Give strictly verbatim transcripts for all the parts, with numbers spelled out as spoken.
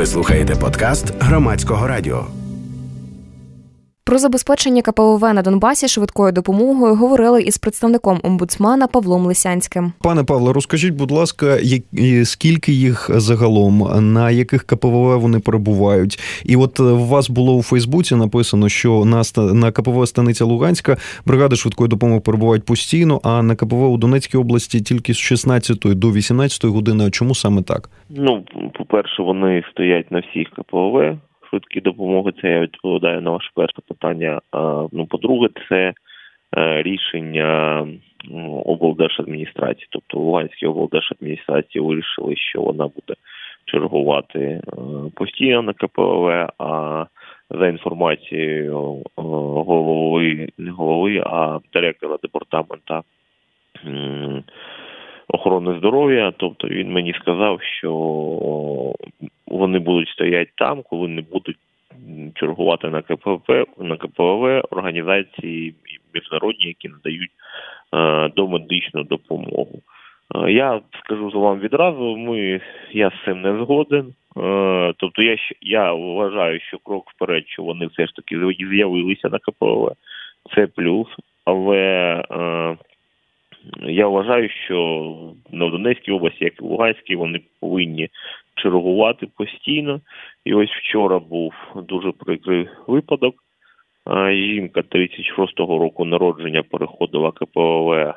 Ви слухаєте подкаст Громадського радіо. Про забезпечення ка пе о ве на Донбасі швидкою допомогою говорили із представником омбудсмана Павлом Лисянським. Пане Павло, розкажіть, будь ласка, скільки їх загалом, на яких ка пе о ве вони перебувають? І от у вас було у Фейсбуці написано, що на, на ка пе о ве Станиця Луганська бригади швидкої допомоги перебувають постійно, а на ка пе о ве у Донецькій області тільки з шістнадцятої до вісімнадцятої години. А чому саме так? Ну, по-перше, вони стоять на всіх ка пе о ве. Швидкі допомоги, це я відповідаю на ваше перше питання. Ну, по-друге, це рішення облдержадміністрації. Тобто в Луганській облдержадміністрації вирішили, що вона буде чергувати постійно на ка пе о ве, а за інформацією голови, не голови, а директора департаменту охорони здоров'я, тобто він мені сказав, що вони будуть стояти там, коли не будуть чергувати на ка пе о ве, на ка пе о ве організації міжнародні, які надають е, домедичну допомогу. Е, я скажу вам відразу, ми, я з цим не згоден. Е, тобто я, я вважаю, що крок вперед, що вони все ж таки з'явилися на ка пе о ве, це плюс, але е, я вважаю, що на Донецькій області, як і в Луганській, вони повинні чергувати постійно. І ось вчора був дуже прикрий випадок. Жінка тридцять шостого року народження переходила ка пе о ве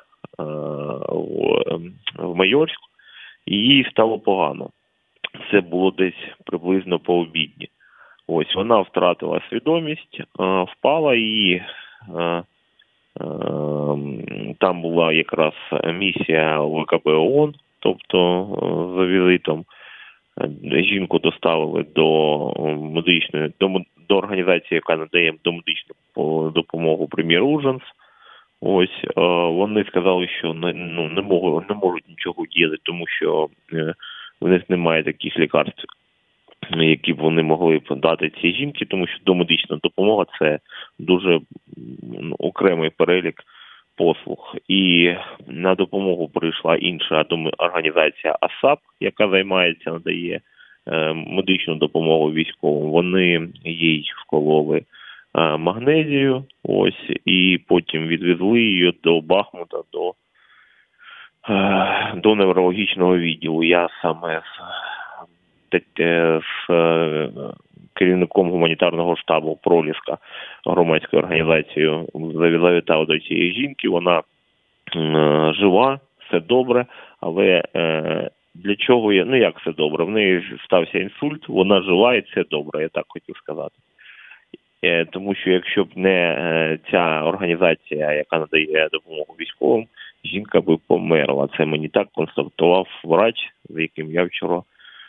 в Майорськ, і їй стало погано. Це було десь приблизно по обідні. Ось вона втратила свідомість, впала і там була якраз місія в ка бе ООН, тобто за візитом. Жінку доставили до медичної, до, до організації, яка надає домедичну допомогу «Прем'єр-Ужанс». Ось, вони сказали, що не, ну, не, можуть, не можуть нічого діяти, тому що в них немає таких лікарств, які б вони могли дати цій жінці, тому що домедична допомога – це дуже ну, окремий перелік послуг. І на допомогу прийшла інша організація АСАП, яка займається, надає е, медичну допомогу військовим. Вони їй вкололи е, магнезію, ось, і потім відвезли її до Бахмута, до, е, до неврологічного відділу. Я саме з, з е, керівником гуманітарного штабу Проліска, громадською організацією, завітав до цієї жінки. Вона е, жива, все добре, але е, для чого я, ну як все добре, в неї стався інсульт, вона жива і це добре, я так хотів сказати. Е, тому що якщо б не е, ця організація, яка надає допомогу військовим, жінка би померла. Це мені так констатував врач, з яким я вчора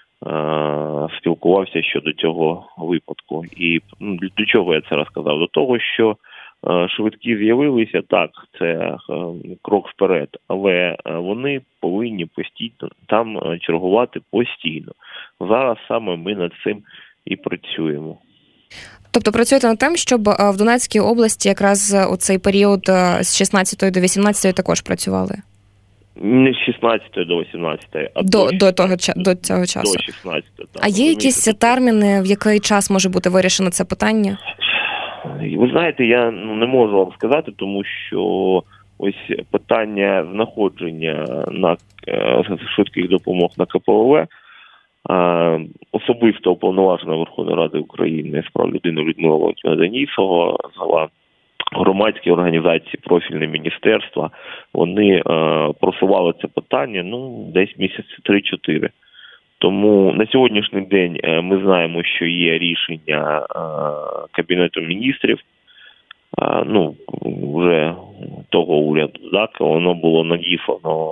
спілкувався щодо цього випадку. І ну, до чого я це розказав? До того, що е, швидкі з'явилися, так, це е, крок вперед, але е, вони повинні постійно там чергувати постійно. Зараз саме ми над цим і працюємо. Тобто працюєте над тим, щоб в Донецькій області якраз у цей період з шістнадцятої до вісімнадцятої також працювали? Не з шістнадцятої до вісімнадцятої, а до, до, до, того, до цього часу. До шістнадцятої. Так. А є якісь терміни, в який час може бути вирішено це питання? Ви знаєте, я ну, не можу вам сказати, тому що ось питання знаходження на е, швидких допомог на ка пе о ве е, особисто уповноважена Верховної Ради України з прав людини Людмила Валентинівна Денісова, зала громадські організації, профільне міністерства, вони е, просували це питання, ну, десь місяці три-чотири. Тому на сьогоднішній день е, ми знаємо, що є рішення е, Кабінету міністрів, е, ну, вже того уряду, так, воно було надіслано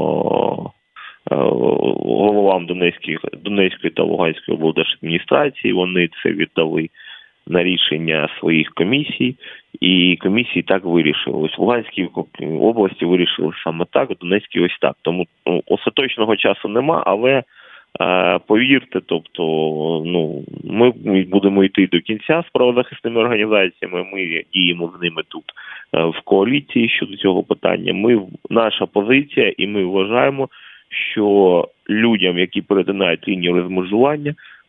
е, головам Донецької, Донецької та Луганської облдержадміністрації, вони це віддали на рішення своїх комісій, і комісії так вирішили. Ось в Луганській області вирішили саме так, в Донецькій ось так. Тому ну, остаточного часу нема, але е, повірте, тобто, ну, ми будемо йти до кінця з правозахисними організаціями, ми діємо з ними тут е, в коаліції щодо цього питання. Ми, наша позиція, і ми вважаємо, що людям, які перетинають лінію розмежування,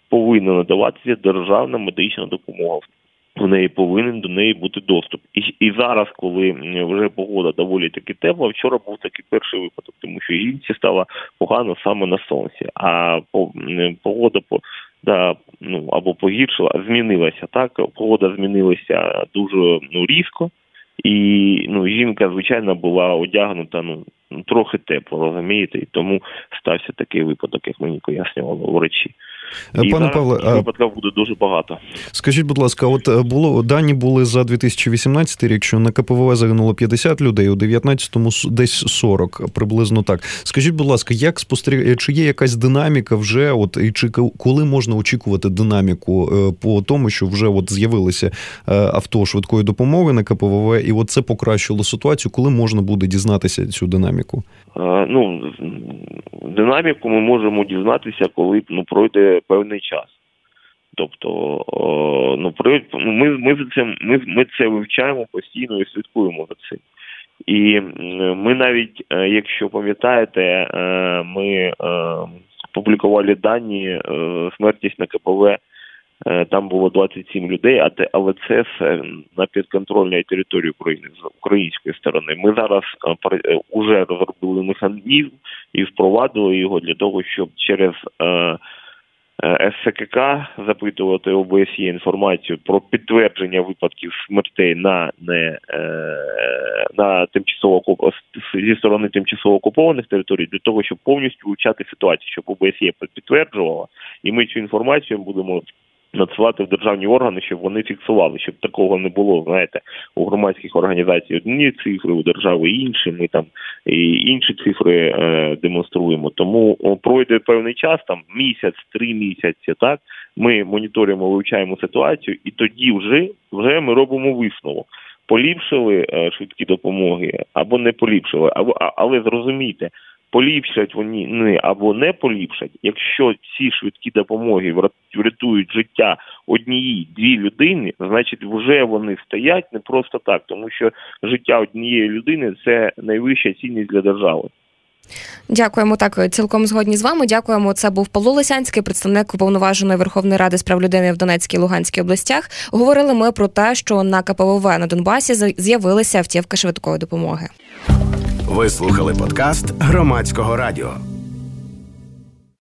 повинна надаватися державна медична допомога. В неї повинен до неї бути доступ. І, і зараз, коли вже погода доволі таки тепла, вчора був такий перший випадок, тому що жінці стало погано саме на сонці, а погода по да, ну, або погіршила, змінилася, так, погода змінилася дуже ну, різко, і ну, жінка, звичайно, була одягнута ну, трохи тепло, розумієте, і тому стався такий випадок, як мені пояснювали врачі. І Пане Павле, випадків буде дуже багато. Скажіть, будь ласка, от було дані були за дві тисячі вісімнадцятий рік, що на КПВВ загинуло п'ятдесят людей, у дев'ятнадцятому десь сорок, приблизно так. Скажіть, будь ласка, як спостерігати, чи є якась динаміка вже, от і чи коли можна очікувати динаміку по тому, що вже от з'явилися авто швидкої допомоги на КПВВ, і от це покращило ситуацію, коли можна буде дізнатися цю динаміку? А, ну, динаміку ми можемо дізнатися, коли ну, пройде певний час. Тобто, о, ну, ми, ми, це, ми, ми це вивчаємо постійно і слідкуємо за цим. І ми навіть, якщо пам'ятаєте, ми публікували дані, смертність на КПВ, там було двадцять сім людей, але це на підконтрольній території України, з української сторони. Ми зараз вже розробили механізм і впровадили його для того, щоб через ес це ка ка запитувати о бе ес є інформацію про підтвердження випадків смертей на не на тимчасово зі сторони тимчасово окупованих територій, для того, щоб повністю вивчати ситуацію, щоб о бе ес є підтверджувала, і ми цю інформацію будемо надсилати в державні органи, щоб вони фіксували, щоб такого не було, знаєте, у громадських організацій одні цифри, у держави інші, ми там і інші цифри е, демонструємо. Тому о, пройде певний час, там місяць, три місяці, так, ми моніторимо, вивчаємо ситуацію, і тоді вже, вже ми робимо висновок. Поліпшили е, швидкі допомоги або не поліпшили, або, а, але зрозумійте, поліпшать вони не або не поліпшать, якщо ці швидкі допомоги врятують життя однієї-дві людини, значить вже вони стоять не просто так, тому що життя однієї людини – це найвища цінність для держави. Дякуємо, так, цілком згодні з вами. Дякуємо. Це був Павло Лисянський, представник Уповноваженої Верховної Ради з прав людини в Донецькій і Луганській областях. Говорили ми про те, що на КПВВ на Донбасі з'явилися автівки швидкої допомоги. Ви слухали подкаст Громадського радіо.